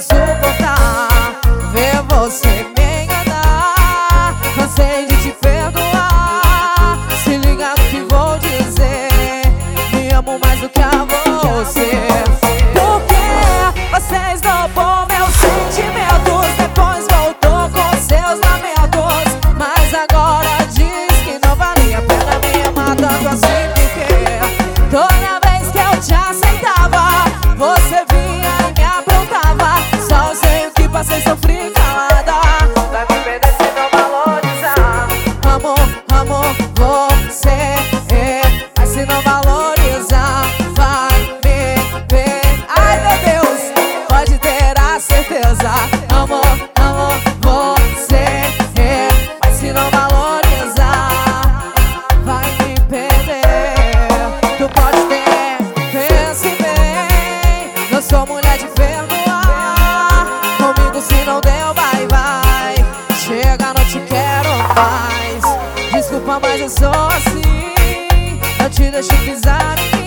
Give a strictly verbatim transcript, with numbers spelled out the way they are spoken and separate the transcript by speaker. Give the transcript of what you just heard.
Speaker 1: suportar ver você me enganar. Cansei de te perdoar. Se liga no que vou dizer, me amo mais do que a você. Porque você esnobou meus sentimentos, depois voltou com seus lamentos. Mas agora diz que não valia a pena me amar tanto assim. Porque toda vez que eu te aceitava, você vinha e me aprontava. Só sei o que passei, sofri calada. Vai me perder se não valorizar. Amor, amor, você vai se não valorizar. Vai me ver. Ai meu Deus, pode ter a certeza. Amor, amor, você vai se não valorizar. Vai me perder. Tu pode ter, pense bem. Não sou mulher de perdoar. Comigo se não deu, vai, vai. Chega, não te quero mais. Desculpa, mas eu sou assim. Eu te deixo pisar em